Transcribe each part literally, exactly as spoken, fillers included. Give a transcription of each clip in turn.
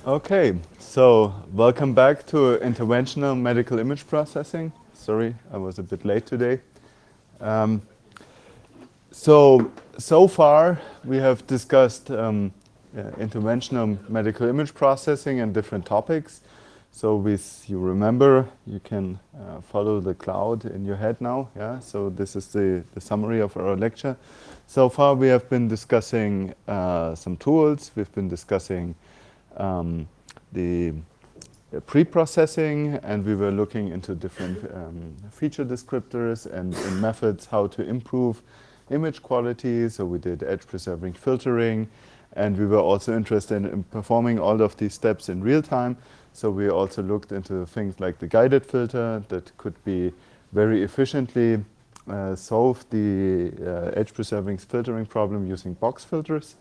Okay, so welcome back to interventional medical image processing. Sorry, I was a bit late today. Um, so, so far we have discussed um, uh, interventional medical image processing and different topics. So with you remember, you can uh, follow the cloud in your head now. Yeah. So this is the, the summary of our lecture. So far we have been discussing uh, some tools. We've been discussing um, the uh, pre-processing, and we were looking into different um, feature descriptors and, and methods how to improve image quality. So we did edge-preserving filtering, and we were also interested in performing all of these steps in real time. So we also looked into things like the guided filter that could be very efficiently uh, solve the uh, edge-preserving filtering problem using box filters.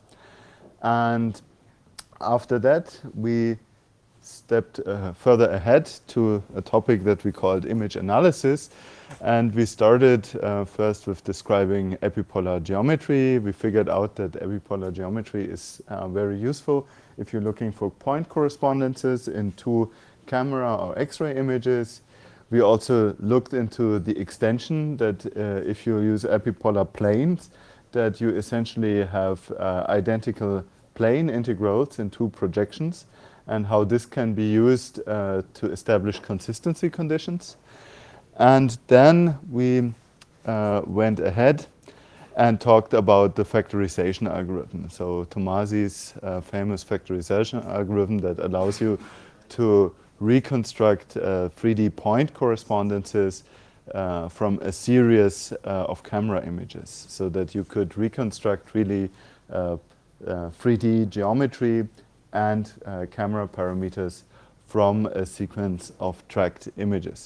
And after that, we stepped uh, further ahead to a topic that we called image analysis. And we started uh, first with describing epipolar geometry. We figured out that epipolar geometry is uh, very useful if you're looking for point correspondences in two camera or X-ray images. We also looked into the extension that uh, if you use epipolar planes, that you essentially have uh, identical plane integrals in two projections, and how this can be used uh, to establish consistency conditions. And then we uh, went ahead and talked about the factorization algorithm. So Tomasi's uh, famous factorization algorithm that allows you to reconstruct uh, three D point correspondences uh, from a series uh, of camera images, so that you could reconstruct really uh, uh, three D geometry and uh, camera parameters from a sequence of tracked images.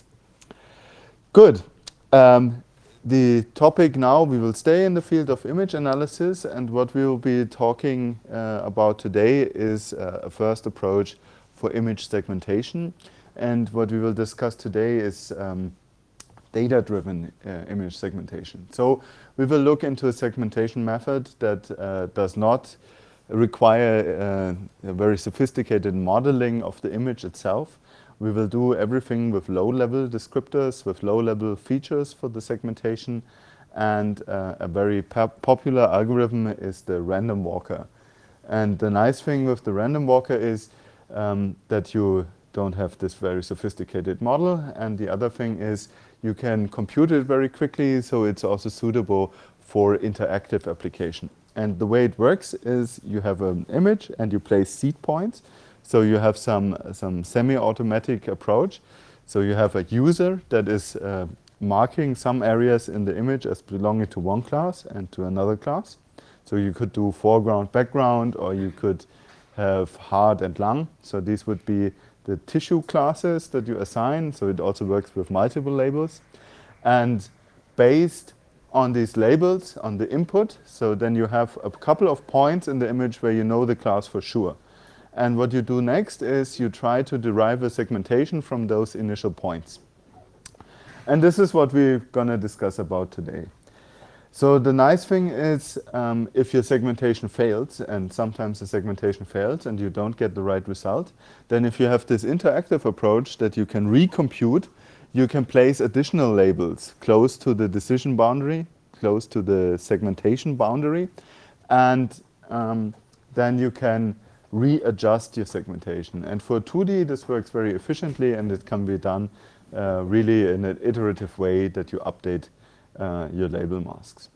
Good. Um, the topic now, we will stay in the field of image analysis, and what we will be talking uh, about today is uh, a first approach for image segmentation. And what we will discuss today is um, data-driven uh, image segmentation. So we will look into a segmentation method that uh, does not require uh, a very sophisticated modeling of the image itself. We will do everything with low-level descriptors, with low-level features for the segmentation. And uh, a very popular algorithm is the random walker. And the nice thing with the random walker is um, that you don't have this very sophisticated model. And the other thing is you can compute it very quickly, so it's also suitable for interactive application. And the way it works is you have an image and you place seed points. So you have some, some semi-automatic approach. So you have a user that is uh, marking some areas in the image as belonging to one class and to another class. So you could do foreground, background, or you could have heart and lung. So these would be the tissue classes that you assign. So it also works with multiple labels. And based on these labels, on the input, so then you have a couple of points in the image where you know the class for sure. And what you do next is you try to derive a segmentation from those initial points. And this is what we're going to discuss about today. So the nice thing is um, if your segmentation fails, and sometimes the segmentation fails and you don't get the right result, then if you have this interactive approach that you can recompute, you can place additional labels close to the decision boundary, close to the segmentation boundary, and um, then you can readjust your segmentation. And for two D, this works very efficiently, and it can be done uh, really in an iterative way that you update uh, your label masks.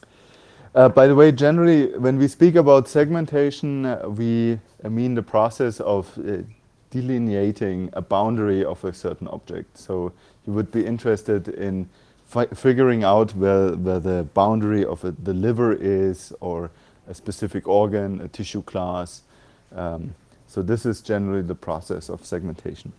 Uh, by the way, generally, when we speak about segmentation, uh, we uh, mean the process of uh, delineating a boundary of a certain object. So you would be interested in fi figuring out where, where the boundary of a, the liver is, or a specific organ, a tissue class. Um, so this is generally the process of segmentation.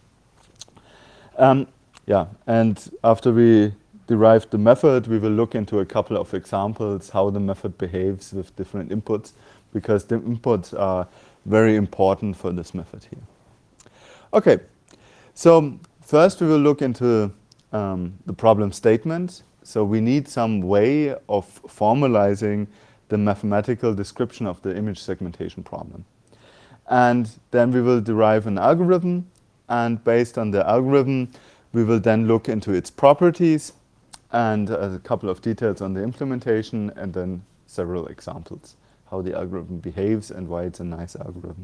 Um, yeah, and after we derived the method, we will look into a couple of examples how the method behaves with different inputs, because the inputs are very important for this method here. Okay, so first we will look into um, the problem statement. So we need some way of formalizing the mathematical description of the image segmentation problem. And then we will derive an algorithm, and based on the algorithm, we will then look into its properties and a couple of details on the implementation, and then several examples, how the algorithm behaves and why it's a nice algorithm.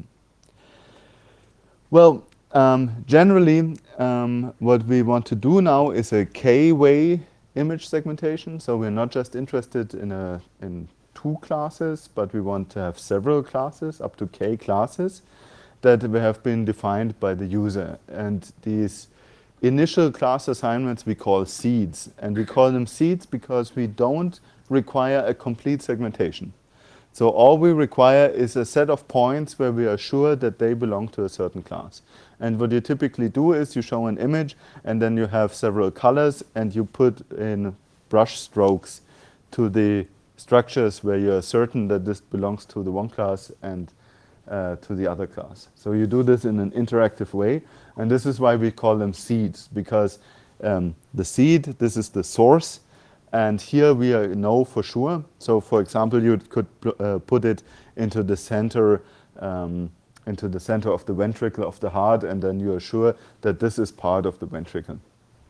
Well, um, generally, um, what we want to do now is a k-way image segmentation. So we're not just interested in, a, in two classes, but we want to have several classes, up to k classes, that have been defined by the user. And these initial class assignments we call seeds. And we call them seeds because we don't require a complete segmentation. So all we require is a set of points where we are sure that they belong to a certain class. And what you typically do is you show an image, and then you have several colors, and you put in brush strokes to the structures where you're certain that this belongs to the one class and uh, to the other class. So you do this in an interactive way, and this is why we call them seeds, because um, the seed, this is the source, and here we are, know for sure. So for example, you could uh, put it into the center um, into the center of the ventricle of the heart, and then you are sure that this is part of the ventricle.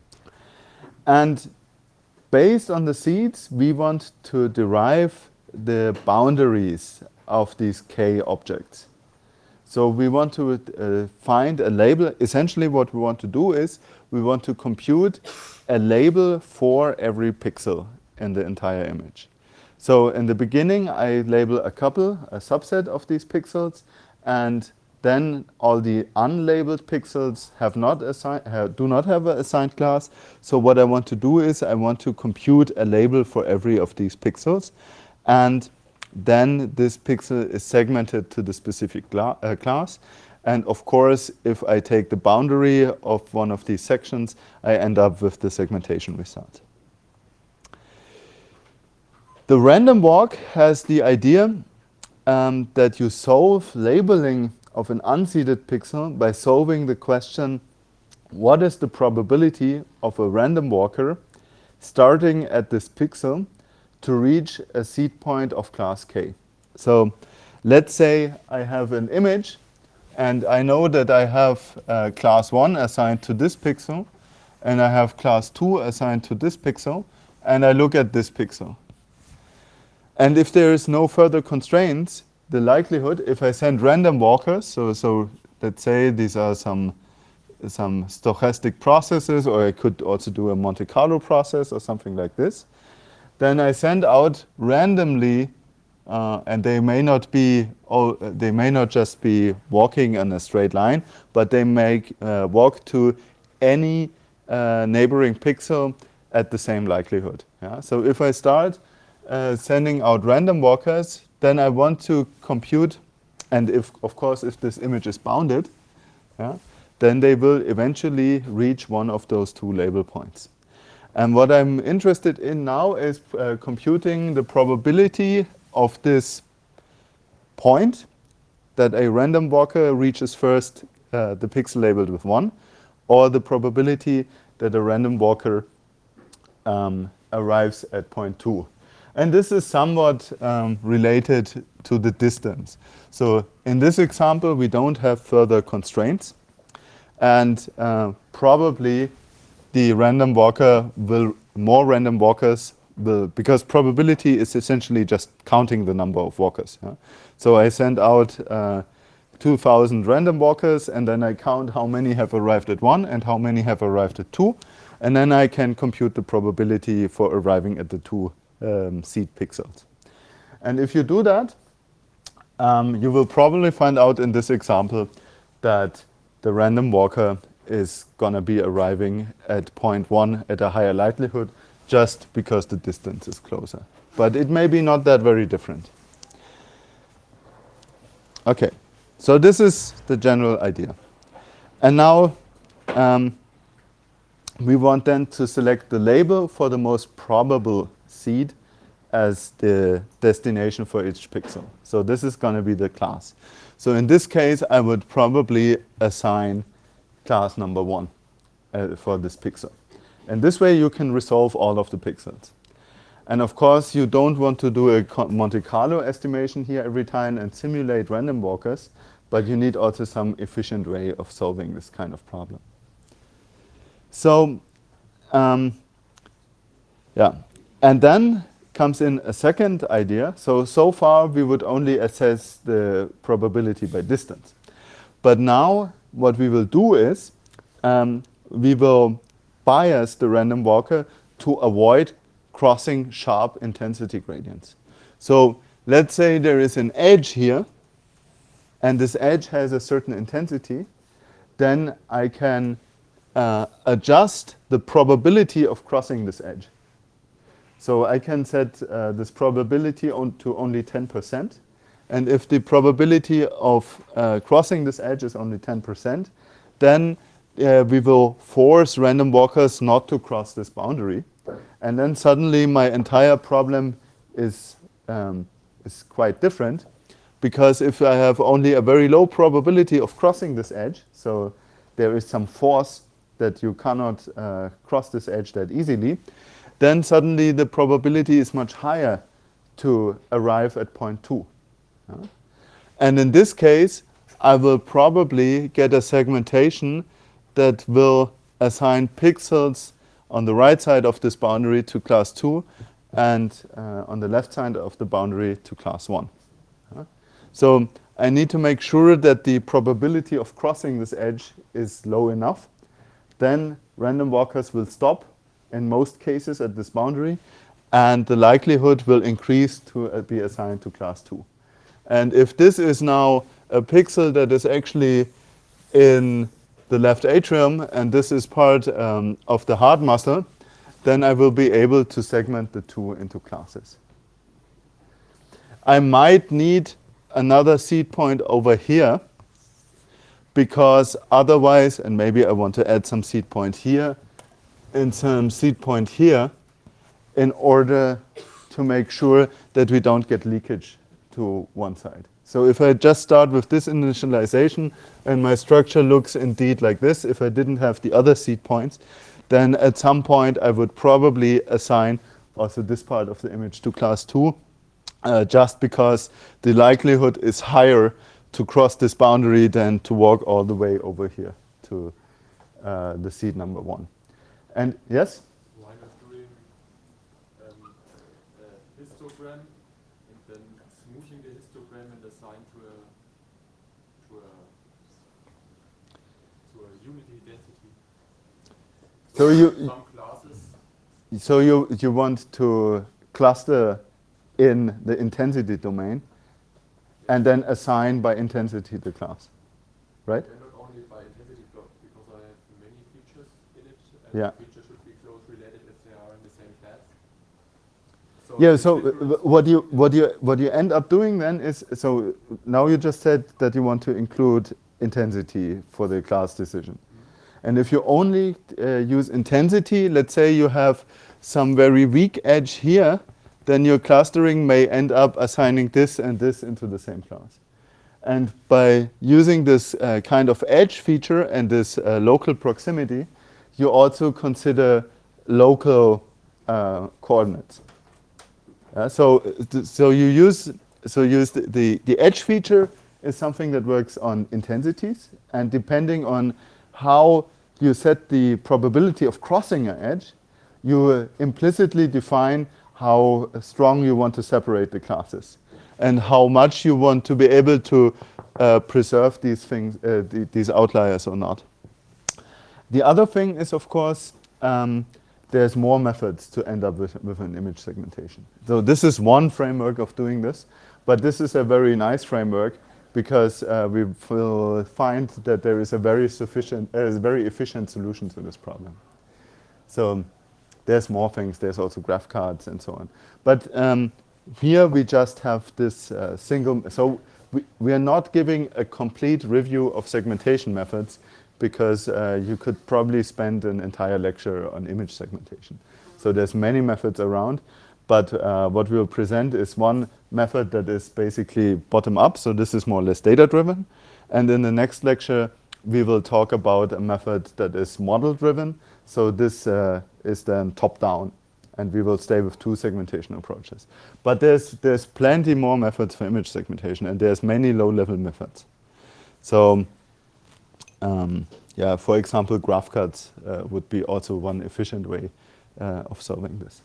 And based on the seeds, we want to derive the boundaries of these k objects. So we want to uh, find a label. Essentially what we want to do is we want to compute a label for every pixel in the entire image. So in the beginning, I label a couple, a subset of these pixels, and then all the unlabeled pixels have not assign, have, do not have an assigned class. So what I want to do is I want to compute a label for every of these pixels, and then this pixel is segmented to the specific uh, class. And of course, if I take the boundary of one of these sections, I end up with the segmentation result. The random walk has the idea um, that you solve labeling of an unseeded pixel by solving the question, what is the probability of a random walker starting at this pixel to reach a seed point of class k? So let's say I have an image, and I know that I have uh, class one assigned to this pixel, and I have class two assigned to this pixel, and I look at this pixel. And if there is no further constraints, the likelihood, if I send random walkers, so, so let's say these are some, some stochastic processes, or I could also do a Monte Carlo process or something like this, then I send out randomly, uh, and they may not be, oh, they may not just be walking in a straight line, but they may uh, walk to any uh, neighboring pixel at the same likelihood. Yeah? So if I start uh, sending out random walkers, then I want to compute, and if, of course, if this image is bounded, yeah, then they will eventually reach one of those two label points. And what I'm interested in now is uh, computing the probability of this point that a random walker reaches first uh, the pixel labeled with one, or the probability that a random walker um, arrives at point two. And this is somewhat um, related to the distance. So in this example, we don't have further constraints. And uh, probably the random walker will, more random walkers will, because probability is essentially just counting the number of walkers. Yeah? So I send out uh, two thousand random walkers, and then I count how many have arrived at one and how many have arrived at two. And then I can compute the probability for arriving at the two um, seed pixels. And if you do that, um, you will probably find out in this example that the random walker is going to be arriving at point one at a higher likelihood just because the distance is closer. But it may be not that very different. Okay, so this is the general idea. And now um, we want then to select the label for the most probable seed as the destination for each pixel. So this is going to be the class. So in this case, I would probably assign class number one uh, for this pixel. And this way you can resolve all of the pixels. And of course, you don't want to do a Monte Carlo estimation here every time and simulate random walkers, but you need also some efficient way of solving this kind of problem. So, um, yeah, and then comes in a second idea. So, so far we would only assess the probability by distance. But now what we will do is um, we will bias the random walker to avoid crossing sharp intensity gradients. So let's say there is an edge here, and this edge has a certain intensity, then I can uh, adjust the probability of crossing this edge. So I can set uh, this probability on to only ten percent. And if the probability of uh, crossing this edge is only ten percent, then uh, we will force random walkers not to cross this boundary. And then suddenly my entire problem is, um, is quite different. Because if I have only a very low probability of crossing this edge, so there is some force that you cannot uh, cross this edge that easily, then suddenly the probability is much higher to arrive at point two. Uh, and in this case, I will probably get a segmentation that will assign pixels on the right side of this boundary to class two and uh, on the left side of the boundary to class one. Uh, so I need to make sure that the probability of crossing this edge is low enough. Then random walkers will stop in most cases at this boundary, and the likelihood will increase to uh, be assigned to class two. And if this is now a pixel that is actually in the left atrium, and this is part um, of the heart muscle, then I will be able to segment the two into classes. I might need another seed point over here, because otherwise, and maybe I want to add some seed point here, and some seed point here, in order to make sure that we don't get leakage to one side. So if I just start with this initialization and my structure looks indeed like this, if I didn't have the other seed points, then at some point I would probably assign also this part of the image to class two, uh, just because the likelihood is higher to cross this boundary than to walk all the way over here to uh, the seed number one. And yes? Why not doing um, a histogram and then smoothing the histogram and assign to a to a to a unity density? So, so you some classes. So you you want to cluster in the intensity domain, and then assign by intensity the class, right? Yeah, not only by intensity block, because I have many features in it, and Yeah. the features should be close related if they are in the same class. So Yeah. the So difference- uh, what you what you what you end up doing then is, so now you just said that you want to include intensity for the class decision, mm-hmm. And if you only uh, use intensity, let's say you have some very weak edge here, then your clustering may end up assigning this and this into the same class. And by using this uh, kind of edge feature and this uh, local proximity, you also consider local uh, coordinates. Uh, so, so you use so use the, the the edge feature is something that works on intensities, and depending on how you set the probability of crossing an edge, you uh, implicitly define how strong you want to separate the classes, and how much you want to be able to uh, preserve these things, uh, the, these outliers or not. The other thing is, of course, um, there's more methods to end up with, with an image segmentation. So this is one framework of doing this, but this is a very nice framework because uh, we will find that there is a very sufficient, uh, very efficient solution to this problem. So there's more things. There's also graph cards and so on. But um, here we just have this uh, single. So we, we are not giving a complete review of segmentation methods, because uh, you could probably spend an entire lecture on image segmentation. So there's many methods around, but uh, what we'll present is one method that is basically bottom-up, so this is more or less data-driven. And in the next lecture, we will talk about a method that is model-driven, so this uh, is then top-down, and we will stay with two segmentation approaches. But there's, there's plenty more methods for image segmentation, and there's many low-level methods. So um, yeah, for example, graph cuts uh, would be also one efficient way uh, of solving this.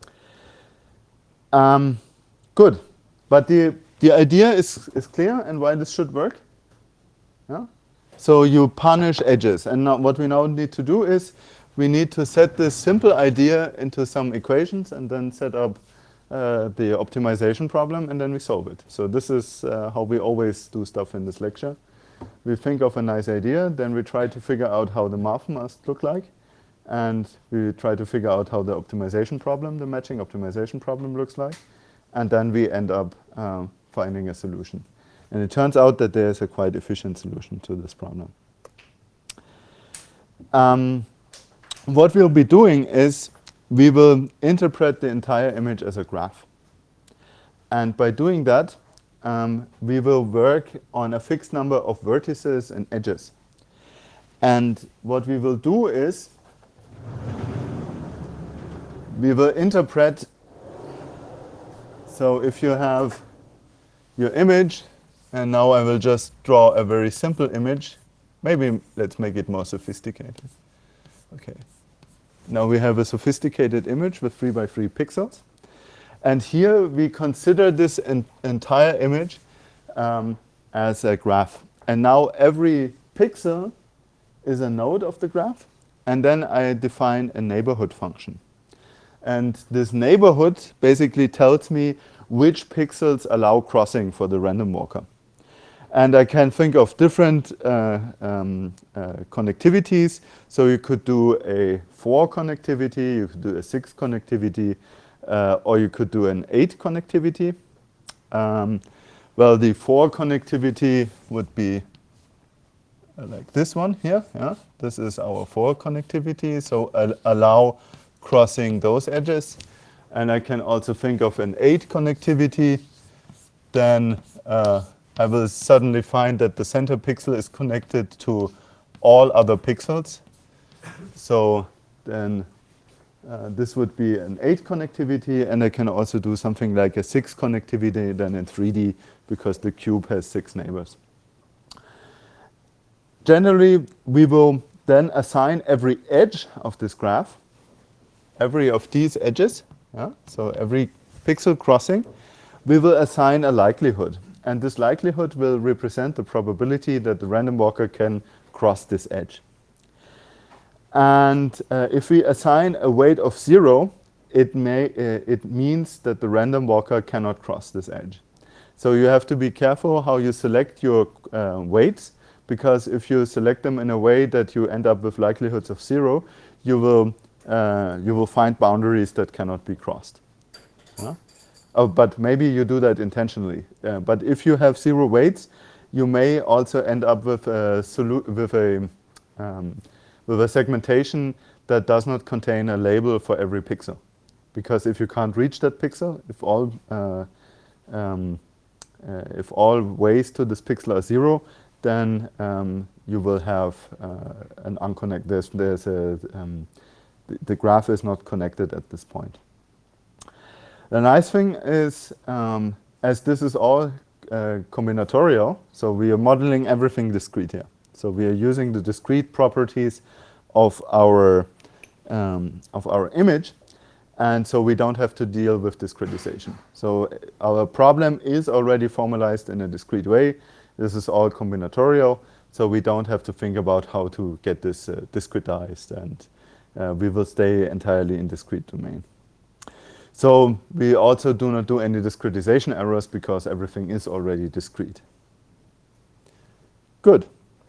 Um, good, but the, the idea is, is clear and why this should work. Yeah? So you punish edges, and now what we now need to do is we need to set this simple idea into some equations and then set up uh, the optimization problem, and then we solve it. So this is uh, how we always do stuff in this lecture. We think of a nice idea, then we try to figure out how the math must look like, and we try to figure out how the optimization problem, the matching optimization problem looks like, and then we end up um, finding a solution. And it turns out that there's a quite efficient solution to this problem. Um, what we'll be doing is we will interpret the entire image as a graph. And by doing that, um, we will work on a fixed number of vertices and edges. And what we will do is we will interpret. So if you have your image, and now I will just draw a very simple image. Maybe let's make it more sophisticated. Okay. Now we have a sophisticated image with three by three pixels. And here we consider this en entire image um, as a graph. And now every pixel is a node of the graph. And then I define a neighborhood function. And this neighborhood basically tells me which pixels allow crossing for the random walker. And I can think of different uh, um, uh, connectivities. So you could do a four connectivity, you could do a six connectivity, uh, or you could do an eight connectivity. Um, well, the four connectivity would be uh, like this one here. Yeah, this is our four connectivity. So I'll allow crossing those edges. And I can also think of an eight connectivity. Then uh, I will suddenly find that the center pixel is connected to all other pixels. So then uh, this would be an eight connectivity, and I can also do something like a six connectivity then in three D because the cube has six neighbors. Generally, we will then assign every edge of this graph, every of these edges, yeah? So every pixel crossing, we will assign a likelihood. And this likelihood will represent the probability that the random walker can cross this edge. And uh, if we assign a weight of zero, it, may, uh, it means that the random walker cannot cross this edge. So you have to be careful how you select your uh, weights, because if you select them in a way that you end up with likelihoods of zero, you will, uh, you will find boundaries that cannot be crossed. Yeah? Oh, but maybe you do that intentionally. Uh, but if you have zero weights, you may also end up with a, with a, um, with a segmentation that does not contain a label for every pixel. Because if you can't reach that pixel, if all, uh, um, uh, if all ways to this pixel are zero, then um, you will have uh, an unconnected, there's, there's a, um, the, the graph is not connected at this point. The nice thing is, um, as this is all uh, combinatorial, so we are modeling everything discrete here. So we are using the discrete properties of our, um, of our image, and so we don't have to deal with discretization. So our problem is already formalized in a discrete way. This is all combinatorial, so we don't have to think about how to get this uh, discretized, and uh, we will stay entirely in discrete domain. So we also do not do any discretization errors because everything is already discrete. Good.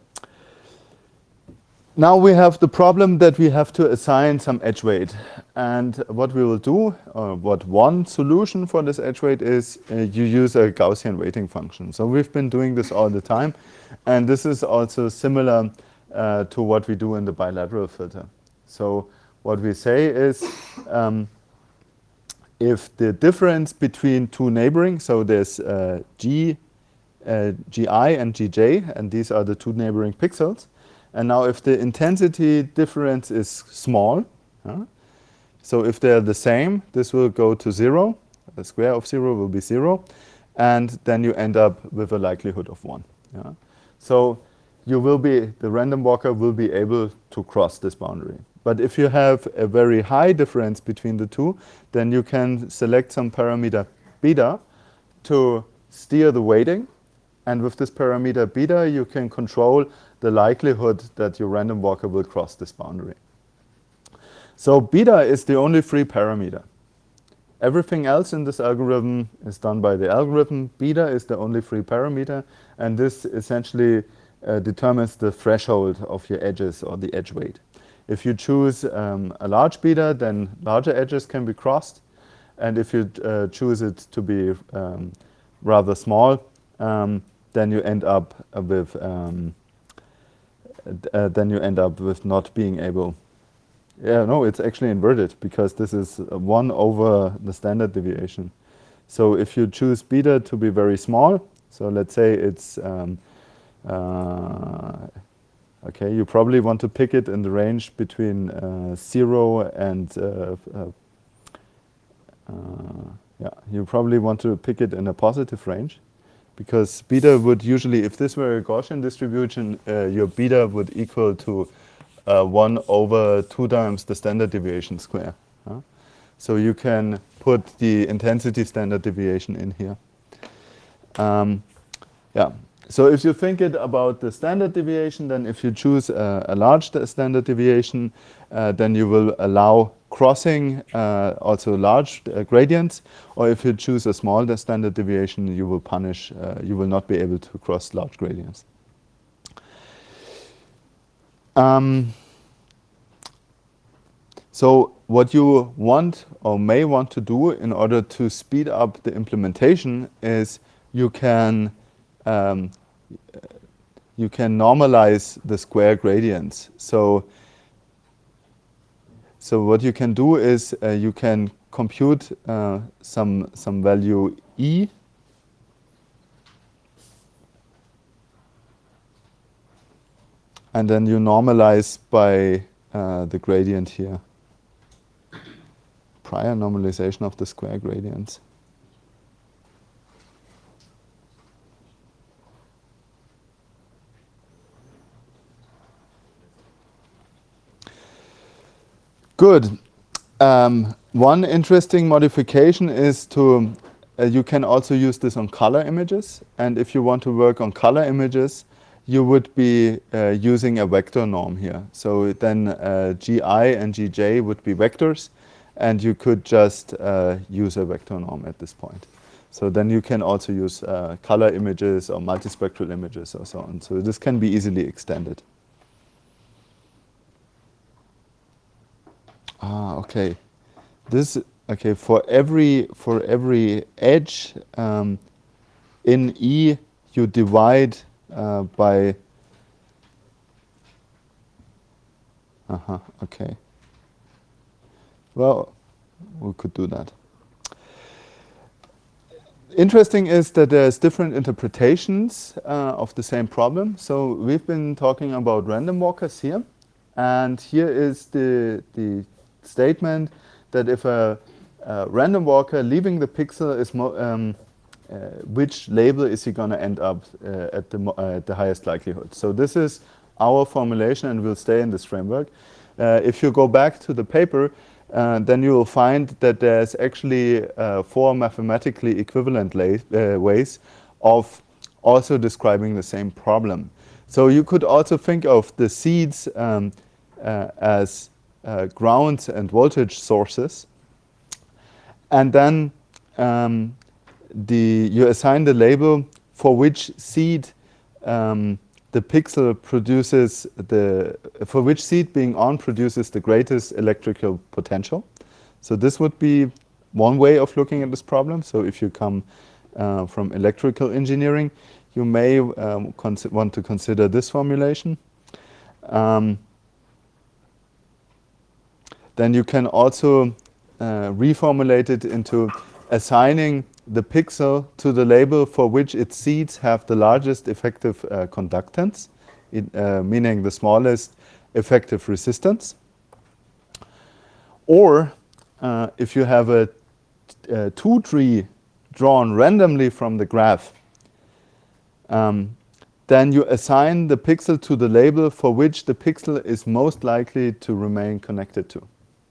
Now we have the problem that we have to assign some edge weight. And what we will do, or what one solution for this edge weight is, uh, you use a Gaussian weighting function. So we've been doing this all the time. And this is also similar uh, to what we do in the bilateral filter. So what we say is, um, if the difference between two neighboring, so there's uh, G, uh, Gi and Gj, and these are the two neighboring pixels. And now if the intensity difference is small, uh, so if they're the same, this will go to zero. The square of zero will be zero. And then you end up with a likelihood of one. Yeah? So you will be, the random walker will be able to cross this boundary. But if you have a very high difference between the two, then you can select some parameter beta to steer the weighting. And with this parameter beta, you can control the likelihood that your random walker will cross this boundary. So beta is the only free parameter. Everything else in this algorithm is done by the algorithm. Beta is the only free parameter, and this essentially uh, determines the threshold of your edges or the edge weight. If you choose um, a large beta, then larger edges can be crossed. And if you uh, choose it to be um, rather small, um, then you end up with um, uh, then you end up with not being able. Yeah, no, it's actually inverted because this is one over the standard deviation. So if you choose beta to be very small, so let's say it's um, uh, okay, you probably want to pick it in the range between uh, zero and uh, uh, uh, yeah, you probably want to pick it in a positive range, because beta would usually, if this were a Gaussian distribution, uh, your beta would equal to uh, one over two times the standard deviation square. Huh? So you can put the intensity standard deviation in here. Um, yeah. So if you think it about the standard deviation, then if you choose a, a large standard deviation, uh, then you will allow crossing uh, also large uh, gradients. Or if you choose a small standard deviation, you will punish, uh, you will not be able to cross large gradients. Um, so what you want or may want to do in order to speed up the implementation is you can um, you can normalize the square gradients. So so what you can do is uh, you can compute uh, some some value e, and then you normalize by uh, the gradient here. Prior normalization of the square gradients. Good. Um, one interesting modification is to, uh, you can also use this on color images. And if you want to work on color images, you would be uh, using a vector norm here. So then uh, G I and G J would be vectors, and you could just uh, use a vector norm at this point. So then you can also use uh, color images or multispectral images or so on. So this can be easily extended. Ah, okay. This okay for every for every edge um, in E, you divide uh, by. Uh huh. Okay. Well, we could do that. Interesting is that there's different interpretations uh, of the same problem. So we've been talking about random walkers here, and here is the the statement that if a, a random walker leaving the pixel is mo um, uh, which label is he going to end up uh, at the uh, at the highest likelihood. So this is our formulation, and will stay in this framework. Uh, if you go back to the paper, uh, then you will find that there's actually uh, four mathematically equivalent uh, ways of also describing the same problem. So you could also think of the seeds um, uh, as Uh, grounds and voltage sources, and then um, the you assign the label for which seed um, the pixel produces the for which seed being on produces the greatest electrical potential. So this would be one way of looking at this problem. So if you come uh, from electrical engineering, you may um, want to consider this formulation. Um, Then you can also uh, reformulate it into assigning the pixel to the label for which its seeds have the largest effective uh, conductance, it, uh, meaning the smallest effective resistance. Or uh, if you have a, a two tree drawn randomly from the graph, um, then you assign the pixel to the label for which the pixel is most likely to remain connected to.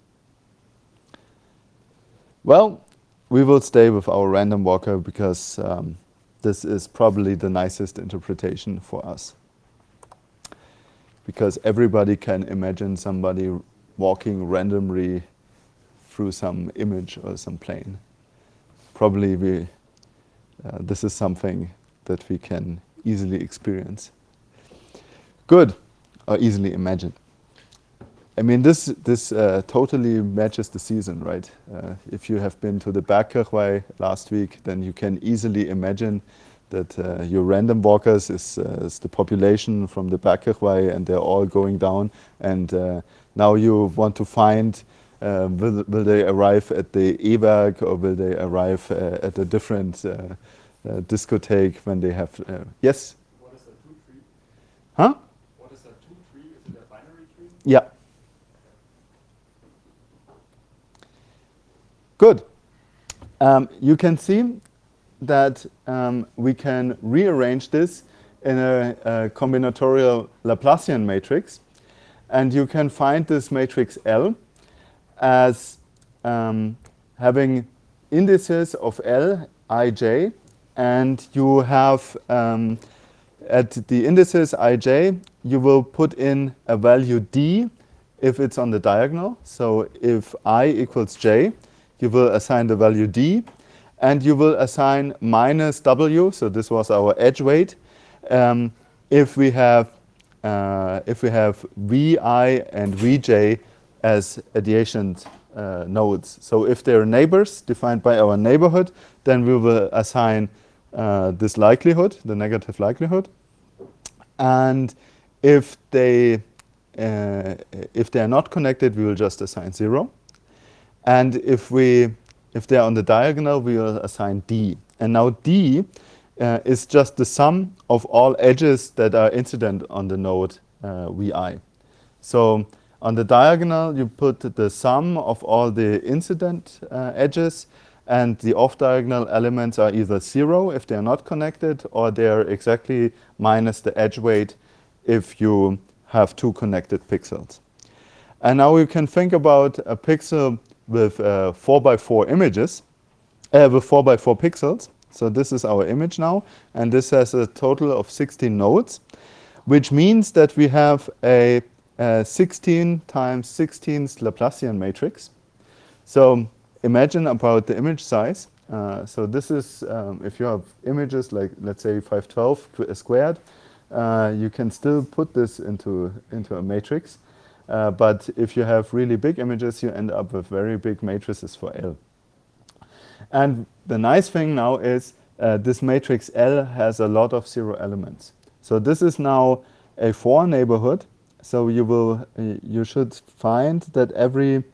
Well, we will stay with our random walker because um, this is probably the nicest interpretation for us. Because everybody can imagine somebody walking randomly through some image or some plane. Probably we, uh, this is something that we can easily experience. Good, or easily imagine. I mean, this this uh, totally matches the season, right? Uh, if you have been to the Bergkirchweih last week, then you can easily imagine that uh, your random walkers is, uh, is the population from the Bergkirchweih, and they're all going down. And uh, now you want to find, uh, will, will they arrive at the E-Werk, or will they arrive uh, at a different uh, uh, discotheque when they have, uh, yes? What is a two tree? Huh? What is a two tree? Is it a binary tree? Yeah. Good. Um, you can see that um, we can rearrange this in a, a combinatorial Laplacian matrix. And you can find this matrix L as um, having indices of L, ij, and you have um, at the indices ij, you will put in a value d if it's on the diagonal. So if I equals j, you will assign the value d, and you will assign minus w, so this was our edge weight, um, if we have uh, if we have vi and vj as adjacent uh, nodes. So if they're neighbors defined by our neighborhood, then we will assign uh, this likelihood, the negative likelihood. And if they uh, if they are not connected, we will just assign zero. And if we if they're on the diagonal, we will assign d. And now d uh, is just the sum of all edges that are incident on the node uh, vi. So on the diagonal, you put the sum of all the incident uh, edges, and the off-diagonal elements are either zero if they're not connected, or they're exactly minus the edge weight if you have two connected pixels. And now we can think about a pixel with uh, four by four images, uh, with four by four pixels. So this is our image now, and this has a total of sixteen nodes, which means that we have a, a sixteen times sixteen Laplacian matrix. So imagine about the image size. Uh, so this is, um, if you have images like, let's say, five twelve squared, uh, you can still put this into, into a matrix. Uh, but if you have really big images, you end up with very big matrices for L. And the nice thing now is uh, this matrix L has a lot of zero elements. So this is now a four neighborhood. So you will, uh, you should find that every,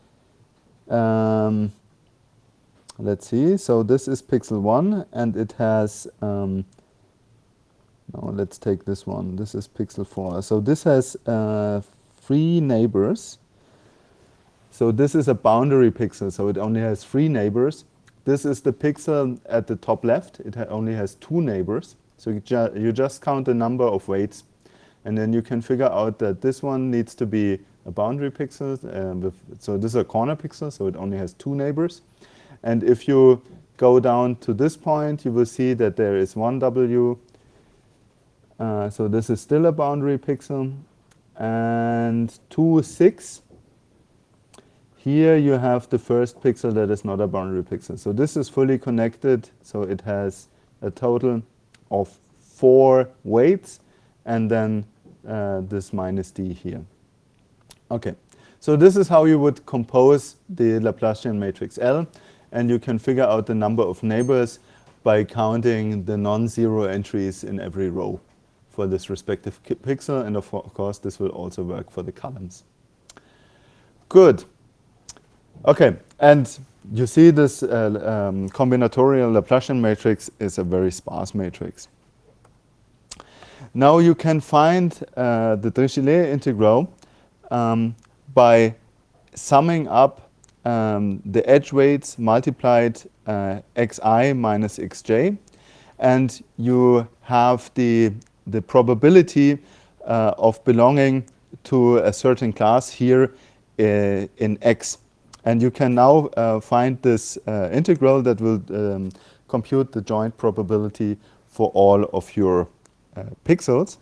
um, let's see, so this is pixel one, and it has, um, no, let's take this one. This is pixel four. So this has uh, three neighbors. So this is a boundary pixel, so it only has three neighbors. This is the pixel at the top left. It ha only has two neighbors. So you, ju you just count the number of weights, and then you can figure out that this one needs to be a boundary pixel. Uh, with, so this is a corner pixel, so it only has two neighbors. And if you go down to this point, you will see that there is one W. Uh, so this is still a boundary pixel. And two, six. Here you have the first pixel that is not a boundary pixel. So this is fully connected. So it has a total of four weights, and then uh, this minus d here. Okay, so this is how you would compose the Laplacian matrix L, and you can figure out the number of neighbors by counting the non-zero entries in every row for this respective pixel, and of course this will also work for the columns. Good. Okay, and you see this uh, um, combinatorial Laplacian matrix is a very sparse matrix. Now you can find uh, the Dirichlet integral um, by summing up um, the edge weights multiplied uh, xi minus xj, and you have the the probability uh, of belonging to a certain class here uh, in X. And you can now uh, find this uh, integral that will um, compute the joint probability for all of your uh, pixels.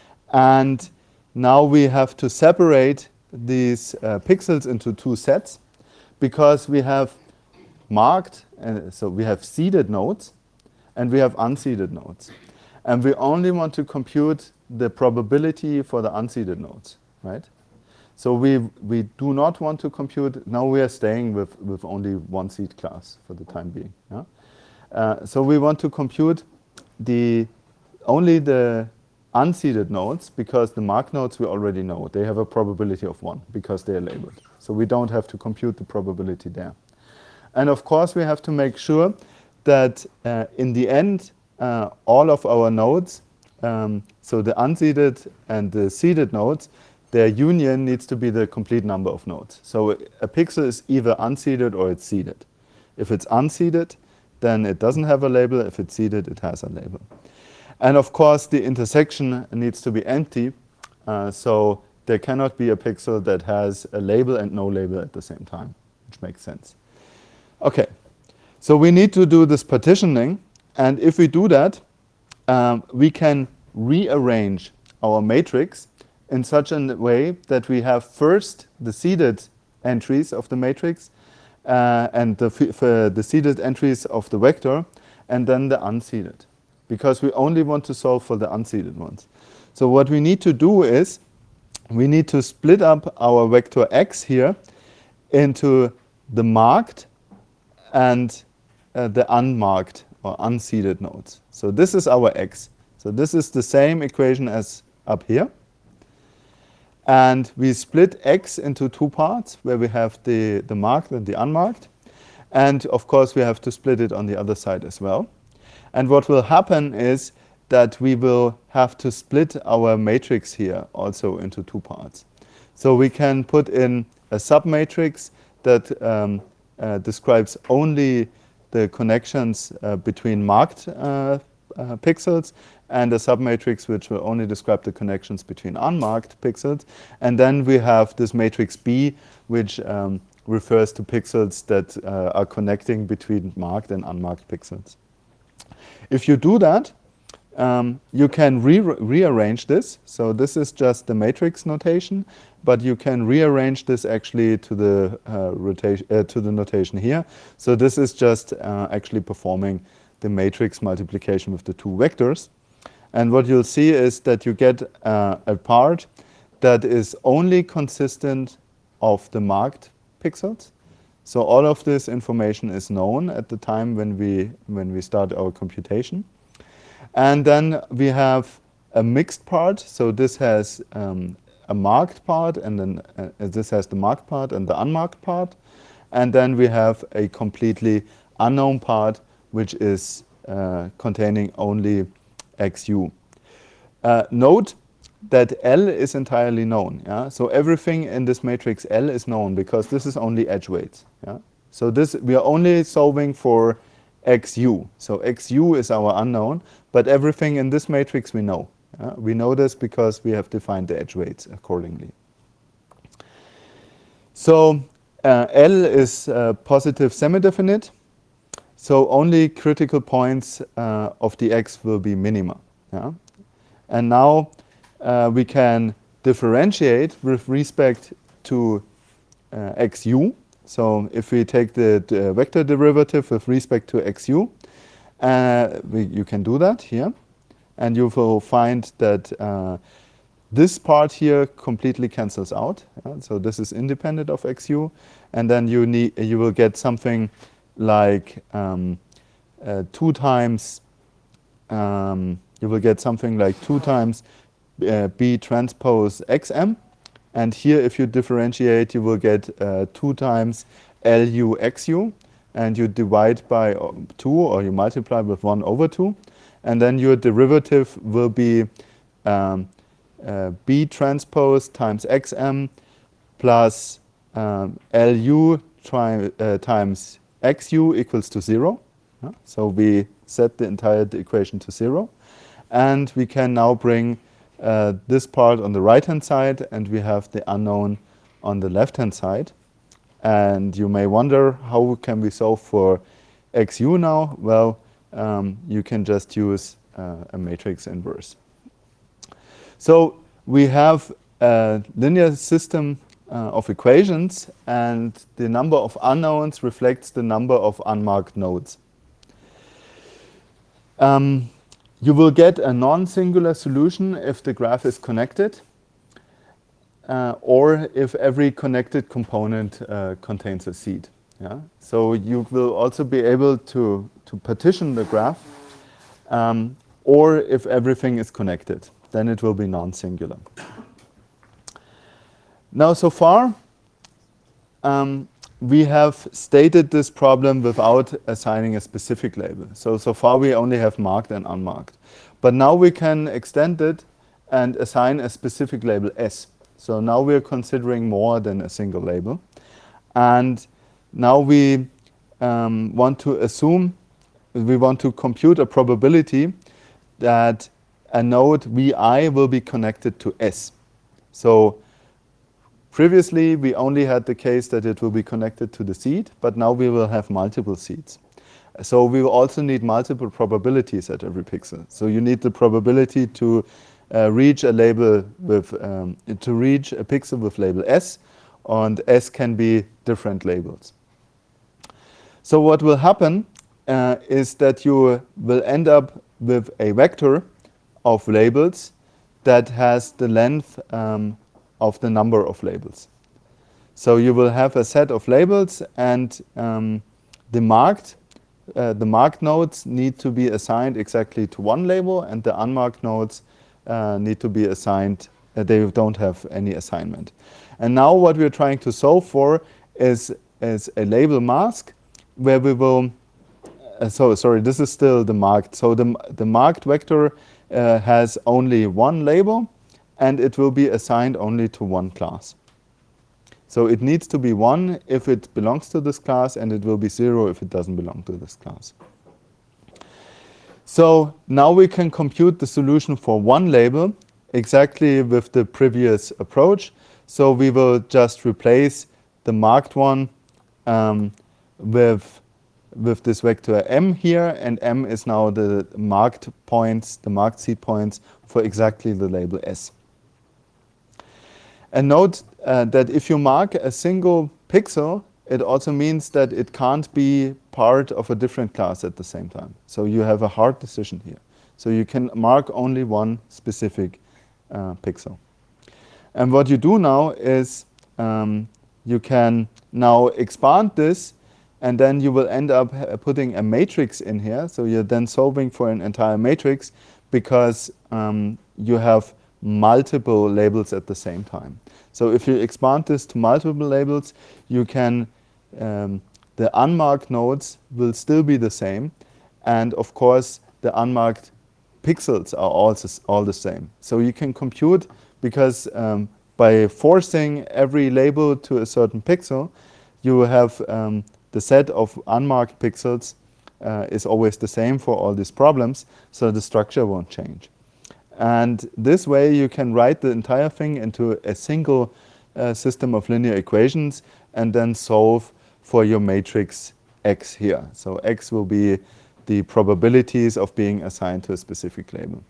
And now we have to separate these uh, pixels into two sets because we have marked, uh, so we have seeded nodes and we have unseeded nodes. And we only want to compute the probability for the unseeded nodes, right? So we, we do not want to compute, now we are staying with, with only one seed class for the time being. Yeah? Uh, so we want to compute the, only the unseeded nodes because the marked nodes we already know. They have a probability of one because they are labeled. So we don't have to compute the probability there. And of course we have to make sure that uh, in the end uh, all of our nodes, um, so the unseeded and the seeded nodes, their union needs to be the complete number of nodes. So a pixel is either unseeded or it's seeded. If it's unseeded, then it doesn't have a label. If it's seeded, it has a label. And of course, the intersection needs to be empty. Uh, so there cannot be a pixel that has a label and no label at the same time, which makes sense. OK, so we need to do this partitioning. And if we do that, um, we can rearrange our matrix in such a way that we have first the seeded entries of the matrix uh, and the, f the seeded entries of the vector, and then the unseeded, because we only want to solve for the unseeded ones. So what we need to do is we need to split up our vector x here into the marked and uh, the unmarked or unseeded nodes. So this is our x. So this is the same equation as up here. And we split x into two parts where we have the, the marked and the unmarked. And of course, we have to split it on the other side as well. And what will happen is that we will have to split our matrix here also into two parts. So we can put in a submatrix that um, uh, describes only the connections uh, between marked uh, uh, pixels, and a submatrix which will only describe the connections between unmarked pixels. And then we have this matrix B, which um, refers to pixels that uh, are connecting between marked and unmarked pixels. If you do that, um, you can re rearrange this. So this is just the matrix notation, but you can rearrange this actually to the, uh, rotation, uh, to the notation here. So this is just uh, actually performing the matrix multiplication with the two vectors. And what you'll see is that you get uh, a part that is only consistent of the marked pixels. So all of this information is known at the time when we, when we start our computation. And then we have a mixed part. So this has um, a marked part, and then uh, this has the marked part and the unmarked part. And then we have a completely unknown part, which is uh, containing only xu. Uh, note that L is entirely known. Yeah? So everything in this matrix L is known because this is only edge weights. Yeah? So this we are only solving for xu. So xu is our unknown, but everything in this matrix we know. Yeah? We know this because we have defined the edge weights accordingly. So uh, L is uh, positive semi-definite. So only critical points uh, of the x will be minima. Yeah? And now uh, we can differentiate with respect to uh, xu. So if we take the, the vector derivative with respect to xu, uh, we, you can do that here. And you will find that uh, this part here completely cancels out. Yeah? So this is independent of xu. And then you, need, you will get something like um, uh, two times, um, you will get something like two times uh, B transpose xm. And here, if you differentiate, you will get uh, two times Lu xu. And you divide by two, or you multiply with one over two. And then your derivative will be um, uh, B transpose times xm plus um, Lu tri uh, times xu equals to zero. Yeah? So we set the entire equation to zero. And we can now bring uh, this part on the right-hand side, and we have the unknown on the left-hand side. And you may wonder, how can we solve for X U now? Well, um, you can just use uh, a matrix inverse. So we have a linear system uh, of equations, and the number of unknowns reflects the number of unmarked nodes. Um, you will get a non-singular solution if the graph is connected, uh, or if every connected component uh, contains a seed. Yeah? So you will also be able to, to partition the graph, um, or if everything is connected, then it will be non-singular. Now, so far, um, we have stated this problem without assigning a specific label. So, so far we only have marked and unmarked. But now we can extend it and assign a specific label S. So now we're considering more than a single label. And now we um, want to assume, we want to compute a probability that a node Vi will be connected to S. So previously, we only had the case that it will be connected to the seed, but now we will have multiple seeds. So we will also need multiple probabilities at every pixel. So you need the probability to uh, reach a label with, um, to reach a pixel with label S, and S can be different labels. So what will happen uh, is that you will end up with a vector of labels that has the length um, of the number of labels. So you will have a set of labels, and um, the marked uh, the marked nodes need to be assigned exactly to one label, and the unmarked nodes uh, need to be assigned, uh, they don't have any assignment. And now what we're trying to solve for is, is a label mask where we will, uh, so sorry, this is still the marked. So the, the marked vector uh, has only one label, and it will be assigned only to one class. So it needs to be one if it belongs to this class, and it will be zero if it doesn't belong to this class. So now we can compute the solution for one label exactly with the previous approach. So we will just replace the marked one um, with, with this vector m here, and m is now the marked points, the marked seed points for exactly the label S. And note uh, that if you mark a single pixel, it also means that it can't be part of a different class at the same time. So you have a hard decision here. So you can mark only one specific uh, pixel. And what you do now is um, you can now expand this, and then you will end up putting a matrix in here. So you're then solving for an entire matrix because um, you have multiple labels at the same time. So if you expand this to multiple labels, you can, um, the unmarked nodes will still be the same. And of course, the unmarked pixels are also all the same. So you can compute, because um, by forcing every label to a certain pixel, you have um, the set of unmarked pixels uh, is always the same for all these problems, so the structure won't change. And this way you can write the entire thing into a single uh, system of linear equations and then solve for your matrix X here. So X will be the probabilities of being assigned to a specific label.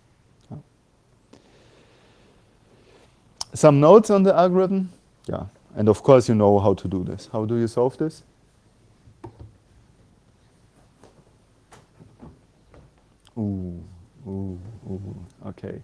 Some notes on the algorithm? Yeah, and of course you know how to do this. How do you solve this? Ooh. Ooh, ooh, okay.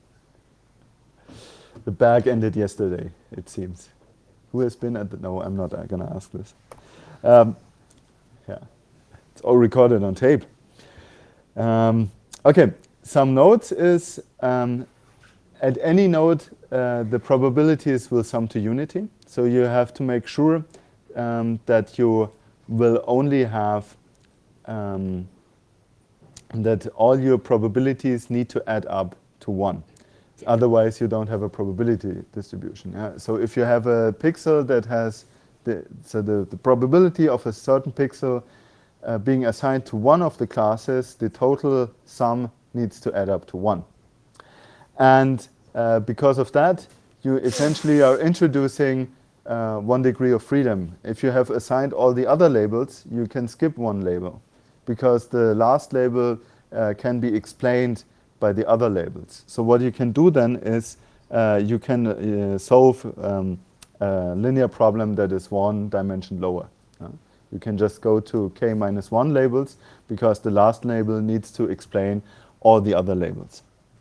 The bag ended yesterday, it seems. Who has been at the, no, I'm not going to ask this. Um, yeah, it's all recorded on tape. Um, okay, some notes is, um, at any node, uh, the probabilities will sum to unity. So you have to make sure um, that you will only have um, that all your probabilities need to add up to one. Otherwise, you don't have a probability distribution. Yeah? So if you have a pixel that has, the, so the, the probability of a certain pixel uh, being assigned to one of the classes, the total sum needs to add up to one. And uh, because of that, you essentially are introducing uh, one degree of freedom. If you have assigned all the other labels, you can skip one label, because the last label uh, can be explained by the other labels. So what you can do then is uh, you can uh, solve um, a linear problem that is one dimension lower. Uh, you can just go to k minus one labels, because the last label needs to explain all the other labels.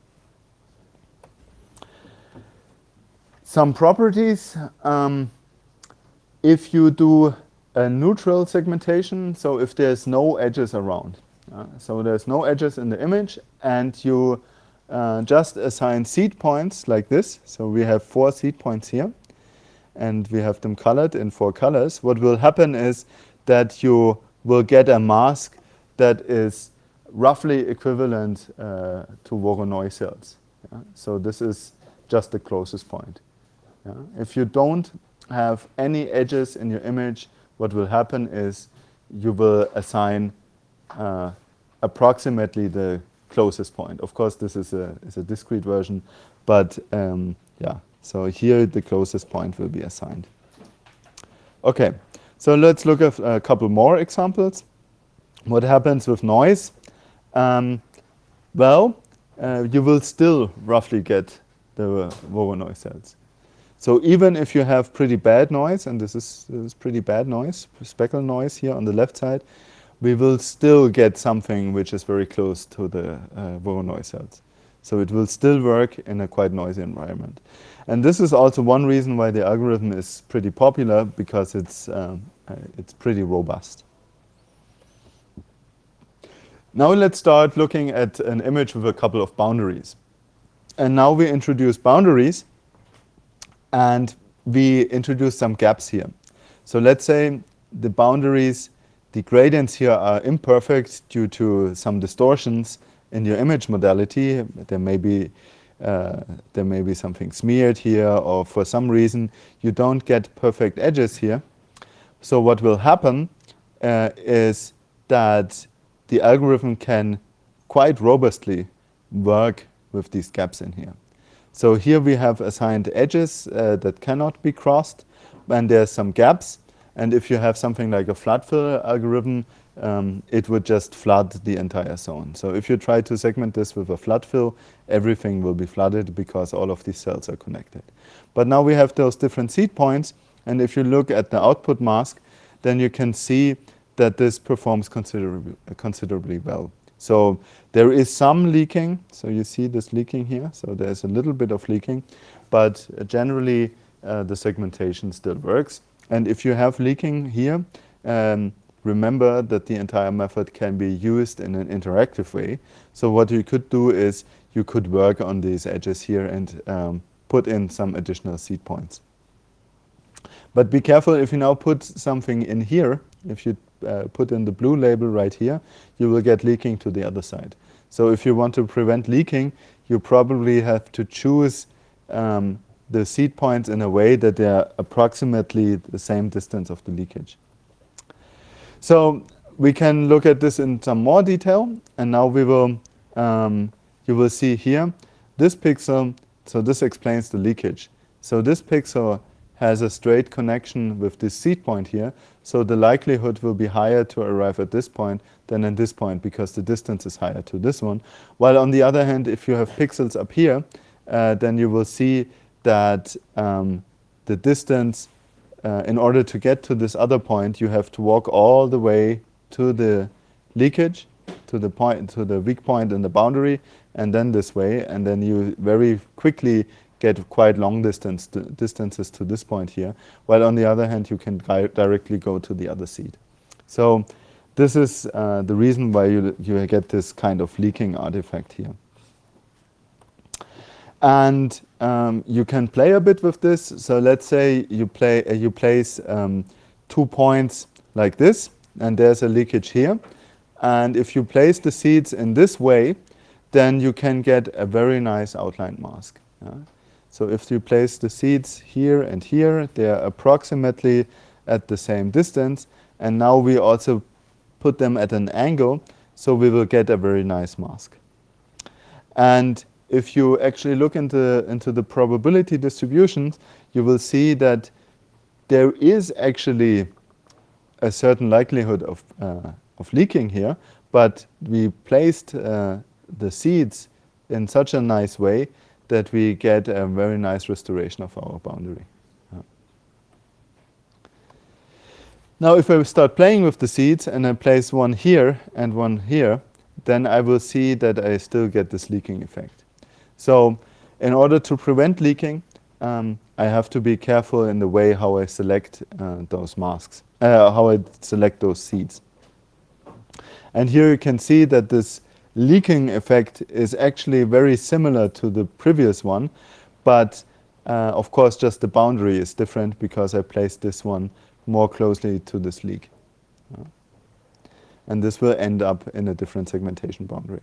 Some properties, um, if you do a neutral segmentation, so if there's no edges around, uh, so there's no edges in the image, and you uh, just assign seed points like this, so we have four seed points here, and we have them colored in four colors. What will happen is that you will get a mask that is roughly equivalent uh, to Voronoi cells. Yeah? So this is just the closest point. Yeah? If you don't have any edges in your image, what will happen is you will assign uh, approximately the closest point. Of course, this is a, is a discrete version, but um, yeah, so here the closest point will be assigned. Okay, so let's look at a couple more examples. What happens with noise? Um, well, uh, you will still roughly get the Voronoi cells. So even if you have pretty bad noise, and this is, this is pretty bad noise, speckle noise here on the left side, we will still get something which is very close to the uh, Voronoi cells. So it will still work in a quite noisy environment. And this is also one reason why the algorithm is pretty popular, because it's, um, uh, it's pretty robust. Now let's start looking at an image with a couple of boundaries. And now we introduce boundaries, and we introduce some gaps here. So let's say the boundaries, the gradients here are imperfect due to some distortions in your image modality. There may be, uh, there may be something smeared here, or for some reason you don't get perfect edges here. So what will happen uh, is that the algorithm can quite robustly work with these gaps in here. So here we have assigned edges uh, that cannot be crossed, and there's some gaps. And if you have something like a flood fill algorithm, um, it would just flood the entire zone. So if you try to segment this with a flood fill, everything will be flooded because all of these cells are connected. But now we have those different seed points, and if you look at the output mask, then you can see that this performs considerably, considerably well. So there is some leaking, so you see this leaking here, so there's a little bit of leaking, but uh, generally uh, the segmentation still works. And if you have leaking here, um, remember that the entire method can be used in an interactive way. So what you could do is you could work on these edges here and um, put in some additional seed points. But be careful, if you now put something in here, if you uh, put in the blue label right here, you will get leaking to the other side. So if you want to prevent leaking, you probably have to choose um, the seed points in a way that they are approximately the same distance of the leakage. So we can look at this in some more detail, and now we will, um, you will see here, this pixel, so this explains the leakage. So this pixel has a straight connection with this seed point here, so the likelihood will be higher to arrive at this point than at this point, because the distance is higher to this one. While on the other hand, if you have pixels up here, uh, then you will see that um, the distance, uh, in order to get to this other point, you have to walk all the way to the leakage, to the point, to the weak point in the boundary, and then this way, and then you very quickly get quite long distance to distances to this point here, while on the other hand you can directly go to the other seed. So this is uh, the reason why you, you get this kind of leaking artifact here. And um, you can play a bit with this. So let's say you, play, uh, you place um, two points like this, and there's a leakage here. And if you place the seeds in this way, then you can get a very nice outlined mask. Yeah? So if you place the seeds here and here, they are approximately at the same distance. And now we also put them at an angle, so we will get a very nice mask. And if you actually look into, into the probability distributions, you will see that there is actually a certain likelihood of, uh, of leaking here, but we placed uh, the seeds in such a nice way that we get a very nice restoration of our boundary. Yeah. Now if I start playing with the seeds and I place one here and one here, then I will see that I still get this leaking effect. So in order to prevent leaking, um, I have to be careful in the way how I select uh, those masks, uh, how I select those seeds. And here you can see that this leaking effect is actually very similar to the previous one, but uh, of course just the boundary is different because I placed this one more closely to this leak. Uh, and this will end up in a different segmentation boundary.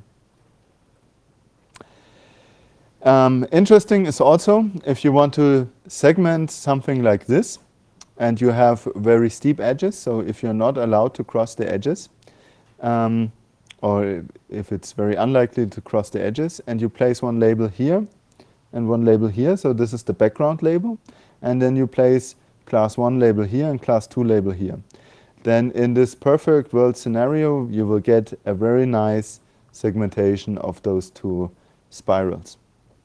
Um, interesting is also if you want to segment something like this and you have very steep edges, so if you're not allowed to cross the edges, um, or if it's very unlikely to cross the edges, and you place one label here and one label here, so this is the background label, and then you place class one label here and class two label here. Then in this perfect world scenario, you will get a very nice segmentation of those two spirals.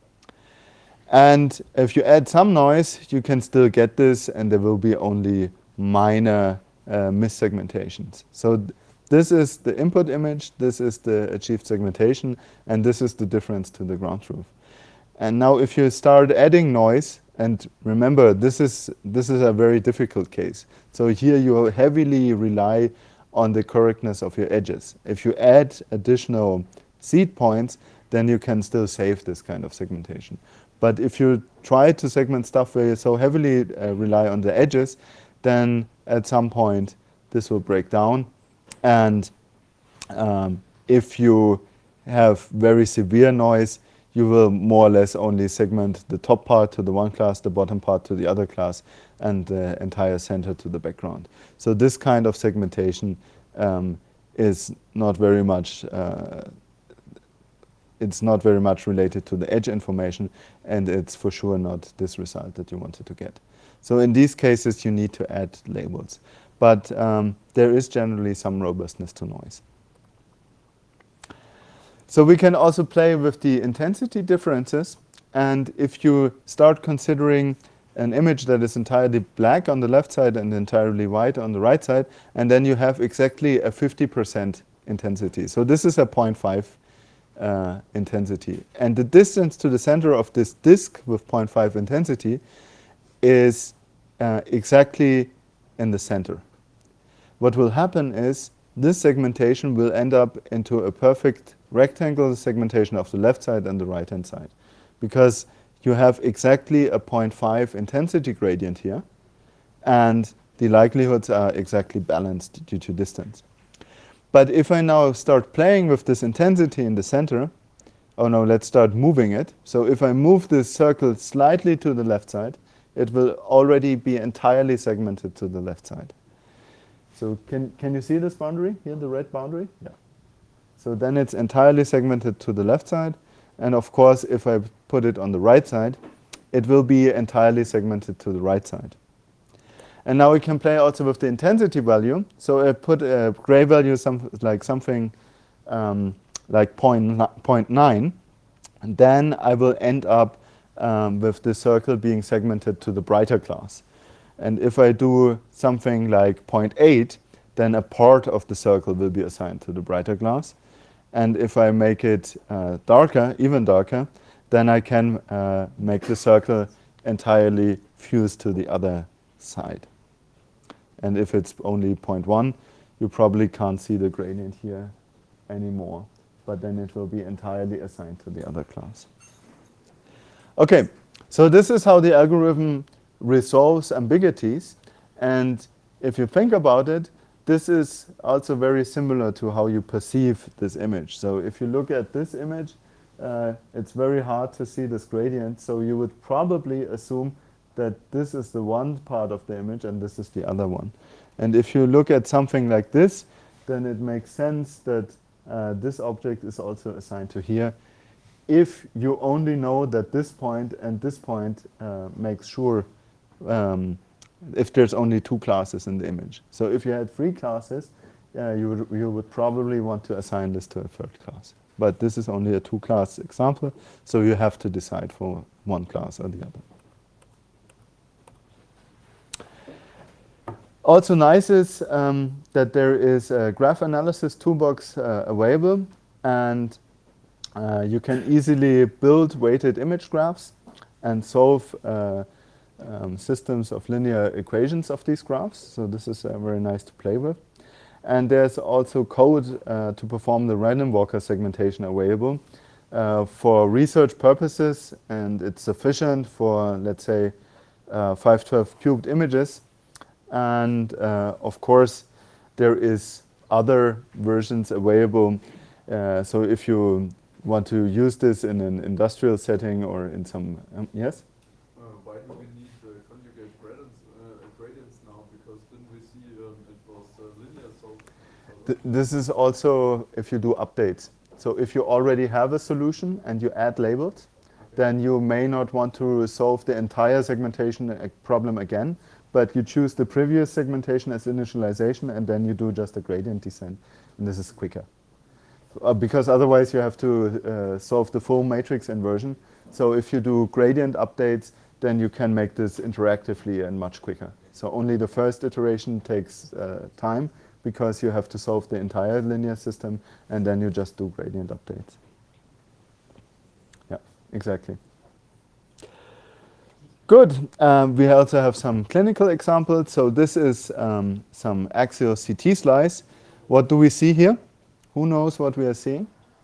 And if you add some noise, you can still get this, and there will be only minor uh, missegmentations. So th this is the input image, this is the achieved segmentation, and this is the difference to the ground truth. And now if you start adding noise, and remember, this is, this is a very difficult case. So here you heavily rely on the correctness of your edges. If you add additional seed points, then you can still save this kind of segmentation. But if you try to segment stuff where you so heavily uh, rely on the edges, then at some point this will break down. And um, if you have very severe noise, you will more or less only segment the top part to the one class, the bottom part to the other class, and the entire center to the background. So this kind of segmentation um, is not very much uh, it's not very much related to the edge information, and it's for sure not this result that you wanted to get. So in these cases, you need to add labels. But um, there is generally some robustness to noise. So we can also play with the intensity differences. And if you start considering an image that is entirely black on the left side and entirely white on the right side, and then you have exactly a fifty percent intensity. So this is a zero point five Uh, intensity. And the distance to the center of this disk with zero point five intensity is uh, exactly in the center. What will happen is this segmentation will end up into a perfect rectangle segmentation of the left side and the right hand side, because you have exactly a zero point five intensity gradient here, and the likelihoods are exactly balanced due to distance. But if I now start playing with this intensity in the center, oh no, let's start moving it. So if I move this circle slightly to the left side, it will already be entirely segmented to the left side. So can, can you see this boundary here, the red boundary? Yeah. So then it's entirely segmented to the left side. And of course, if I put it on the right side, it will be entirely segmented to the right side. And now we can play also with the intensity value. So I put a gray value some, like something um, like zero point nine. And then I will end up um, with the circle being segmented to the brighter class. And if I do something like zero point eight, then a part of the circle will be assigned to the brighter class. And if I make it uh, darker, even darker, then I can uh, make the circle entirely fuse to the other side. And if it's only zero point one, you probably can't see the gradient here anymore, but then it will be entirely assigned to the other class. Okay, so this is how the algorithm resolves ambiguities. And if you think about it, this is also very similar to how you perceive this image. So if you look at this image, uh, it's very hard to see this gradient. So you would probably assume that this is the one part of the image and this is the other one. And if you look at something like this, then it makes sense that uh, this object is also assigned to here. if you only know that this point and this point uh, makes sure um, if there's only two classes in the image. So if you had three classes, uh, you, would, you would probably want to assign this to a third class. But this is only a two-class example, so you have to decide for one class or the other. Also nice is um, that there is a graph analysis toolbox uh, available, and uh, you can easily build weighted image graphs and solve uh, um, systems of linear equations of these graphs. So this is uh, very nice to play with. And there's also code uh, to perform the random walker segmentation available uh, for research purposes, and it's sufficient for, let's say, uh, five twelve cubed images. And uh, of course, there is other versions available. Uh, so if you want to use this in an industrial setting or in some, um, yes? Uh, why do we need uh, conjugate gradients, uh, gradients now? Because didn't we see um, it was uh, linear solved? Th this is also if you do updates. So if you already have a solution and you add labels, okay, then you may not want to solve the entire segmentation problem again, but you choose the previous segmentation as initialization, and then you do just a gradient descent, and this is quicker. Uh, because otherwise you have to uh, solve the full matrix inversion. So if you do gradient updates, then you can make this interactively and much quicker. So only the first iteration takes uh, time, because you have to solve the entire linear system, and then you just do gradient updates. Yeah, exactly. Good. Um, we also have some clinical examples. So this is um, some axial C T slice. What do we see here? Who knows what we are seeing?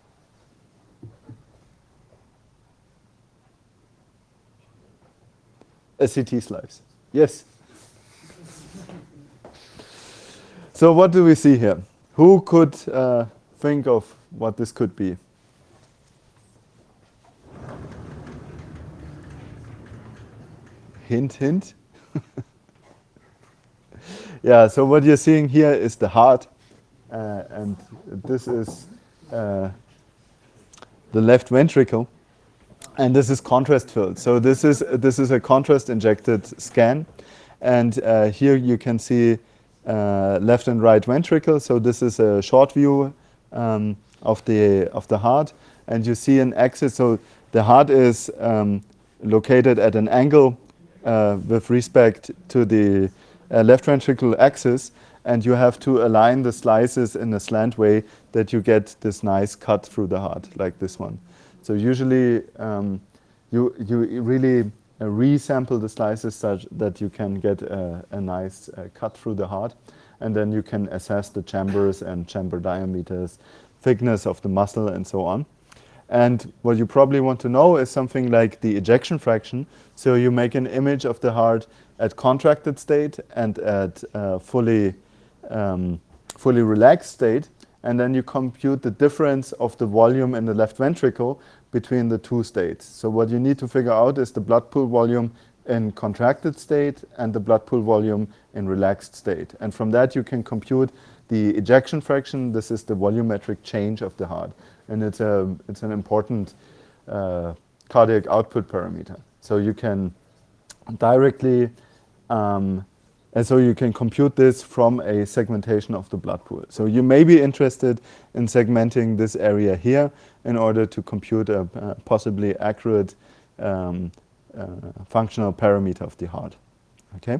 A C T slice. Yes. So what do we see here? Who could uh, think of what this could be? Hint, hint. Yeah, so what you're seeing here is the heart, uh, and this is uh, the left ventricle, and this is contrast filled. So this is this is a contrast injected scan, and uh, here you can see uh, left and right ventricle. So this is a short view um, of the of the heart, and you see an axis. So the heart is um, located at an angle uh, with respect to the uh, left ventricle axis, and you have to align the slices in a slant way that you get this nice cut through the heart, like this one. So usually um, you you really uh, resample the slices such that you can get a, a nice uh, cut through the heart, and then you can assess the chambers and chamber diameters, thickness of the muscle, and so on. And what you probably want to know is something like the ejection fraction. So you make an image of the heart at contracted state and at uh, fully um, fully relaxed state, and then you compute the difference of the volume in the left ventricle between the two states. So what you need to figure out is the blood pool volume in contracted state and the blood pool volume in relaxed state. And from that you can compute the ejection fraction. This is the volumetric change of the heart. And it's, a, it's an important uh, cardiac output parameter. So you can directly, um, and so you can compute this from a segmentation of the blood pool. So you may be interested in segmenting this area here in order to compute a uh, possibly accurate um, uh, functional parameter of the heart. Okay?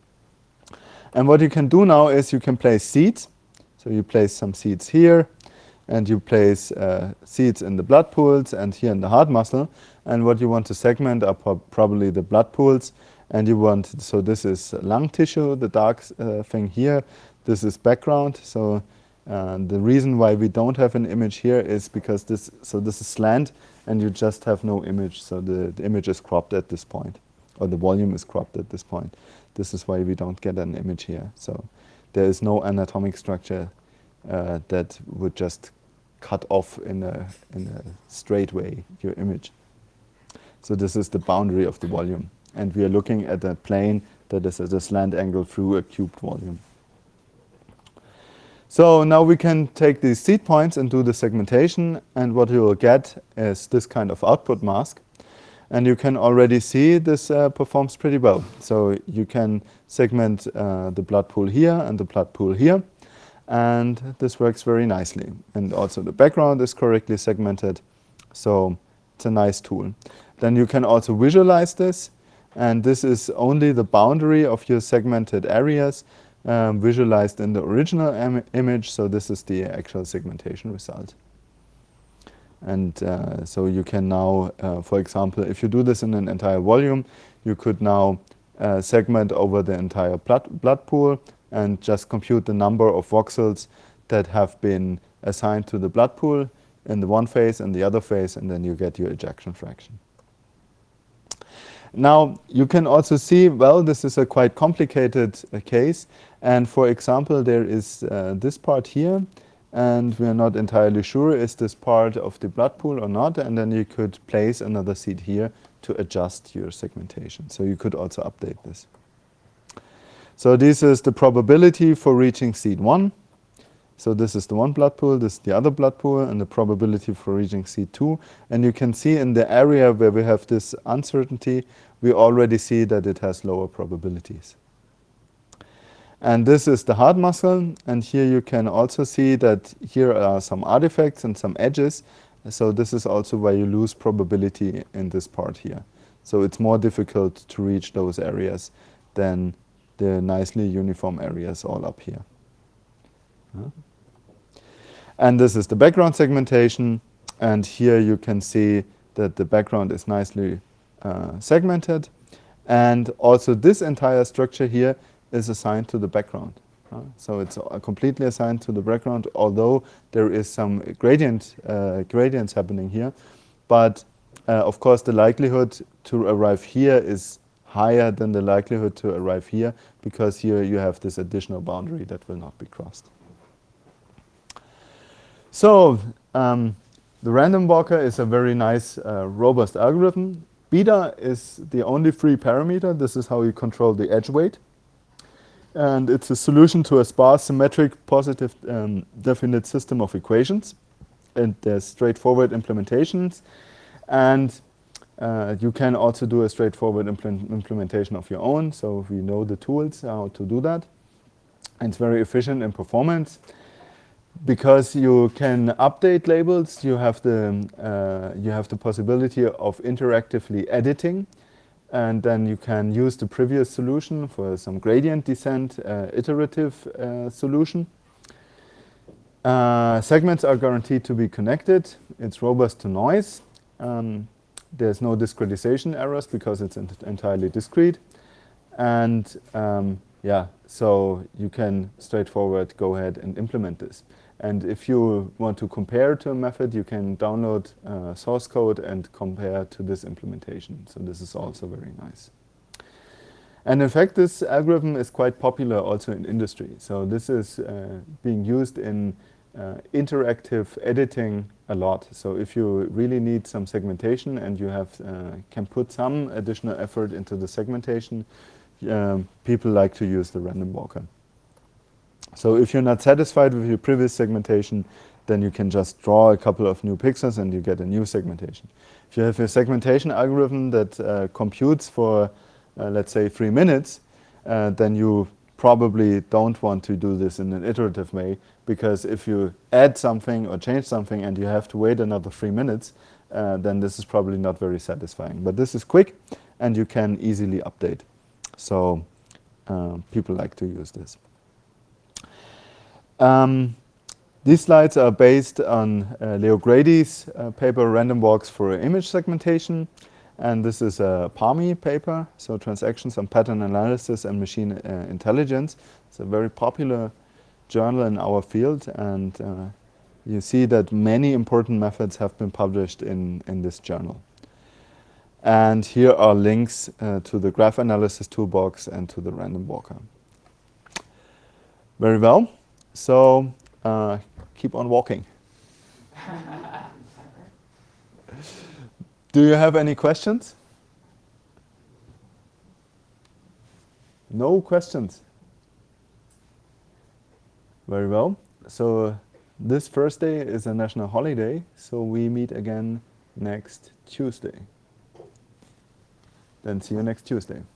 And what you can do now is you can place seeds. So you place some seeds here, and you place uh, seeds in the blood pools and here in the heart muscle. And what you want to segment are pro probably the blood pools. And you want, so this is lung tissue, the dark uh, thing here. This is background. So uh, the reason why we don't have an image here is because this, so this is slant, and you just have no image. So the, the image is cropped at this point, or the volume is cropped at this point. This is why we don't get an image here. So there is no anatomic structure uh, that would just cut off in a, in a straight way your image. So this is the boundary of the volume. And we are looking at a plane that is at a slant angle through a cubed volume. So now we can take these seed points and do the segmentation, and what you will get is this kind of output mask. And you can already see this uh, performs pretty well. So you can segment uh, the blood pool here and the blood pool here, and this works very nicely. And also the background is correctly segmented, so it's a nice tool. Then you can also visualize this, and this is only the boundary of your segmented areas um, visualized in the original im image, so this is the actual segmentation result. And uh, so you can now, uh, for example, if you do this in an entire volume, you could now uh, segment over the entire blood, blood pool and just compute the number of voxels that have been assigned to the blood pool in the one phase and the other phase, and then you get your ejection fraction. Now, you can also see, well, this is a quite complicated uh, case. And for example, there is uh, this part here, and we are not entirely sure is this part of the blood pool or not. And then you could place another seed here to adjust your segmentation. So you could also update this. So this is the probability for reaching seed one. So this is the one blood pool, this is the other blood pool, and the probability for reaching seed two. And you can see in the area where we have this uncertainty, we already see that it has lower probabilities. And this is the heart muscle, and here you can also see that here are some artifacts and some edges. So this is also where you lose probability in this part here. So it's more difficult to reach those areas than the nicely uniform areas all up here. Huh? And this is the background segmentation, and here you can see that the background is nicely uh, segmented, and also this entire structure here is assigned to the background. Uh, so it's uh, completely assigned to the background, although there is some gradient uh, gradients happening here, but uh, of course the likelihood to arrive here is higher than the likelihood to arrive here, because here you have this additional boundary that will not be crossed. So um, the random walker is a very nice, uh, robust algorithm. Beta is the only free parameter. This is how you control the edge weight. And it's a solution to a sparse, symmetric, positive, um, definite system of equations. And there's straightforward implementations. And uh, you can also do a straightforward impl implementation of your own. So we know the tools how to do that. And it's very efficient in performance. Because you can update labels, you have the uh, you have the possibility of interactively editing, and then you can use the previous solution for some gradient descent, uh, iterative uh, solution. Uh, segments are guaranteed to be connected. It's robust to noise. Um, there's no discretization errors because it's ent entirely discrete, and um, yeah, so you can straightforward go ahead and implement this. And if you want to compare to a method, you can download uh, source code and compare to this implementation. So this is also very nice. And in fact, this algorithm is quite popular also in industry. So this is uh, being used in uh, interactive editing a lot. So if you really need some segmentation and you have uh, can put some additional effort into the segmentation, um, people like to use the random walker. So if you're not satisfied with your previous segmentation, then you can just draw a couple of new pixels and you get a new segmentation. If you have a segmentation algorithm that uh, computes for, uh, let's say, three minutes, uh, then you probably don't want to do this in an iterative way, because if you add something or change something and you have to wait another three minutes, uh, then this is probably not very satisfying. But this is quick and you can easily update. So uh, people like to use this. Um, these slides are based on uh, Leo Grady's uh, paper, Random Walks for Image Segmentation. And this is a PAMI paper, so Transactions on Pattern Analysis and Machine uh, Intelligence. It's a very popular journal in our field, and uh, you see that many important methods have been published in, in this journal. And here are links uh, to the Graph Analysis Toolbox and to the Random Walker. Very well. So uh, keep on walking. Do you have any questions? No questions. Very well. so this Thursday is a national holiday, so we meet again next Tuesday. Then see you next Tuesday.